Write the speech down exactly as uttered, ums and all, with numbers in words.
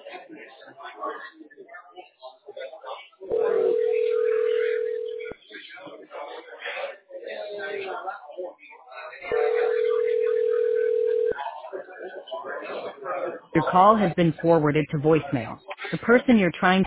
Your call has been forwarded to voicemail. The person you're trying